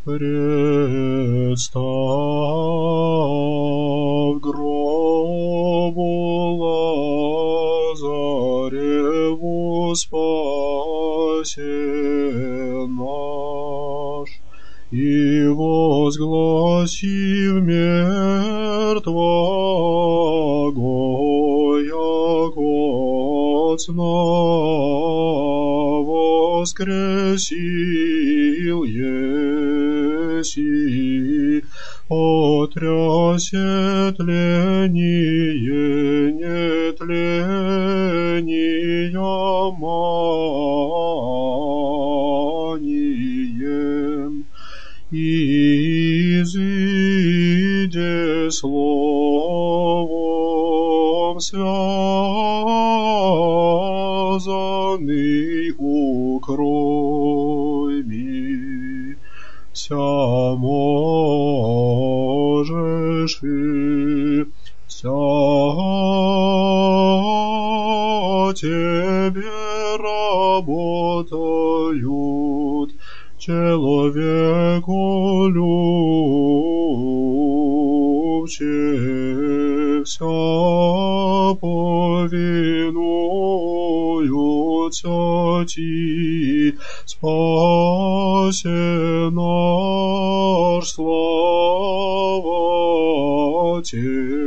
Представ гробу Лазареву спасе наш, и возгласив мертвого, яко от сна воскресил еси, отрясе тление нетления манием, изыде словом связанный укрой ми, вся можешь и вся тебе работают, человеку любче, вся повинуются ти, спасе наш, слава тебе.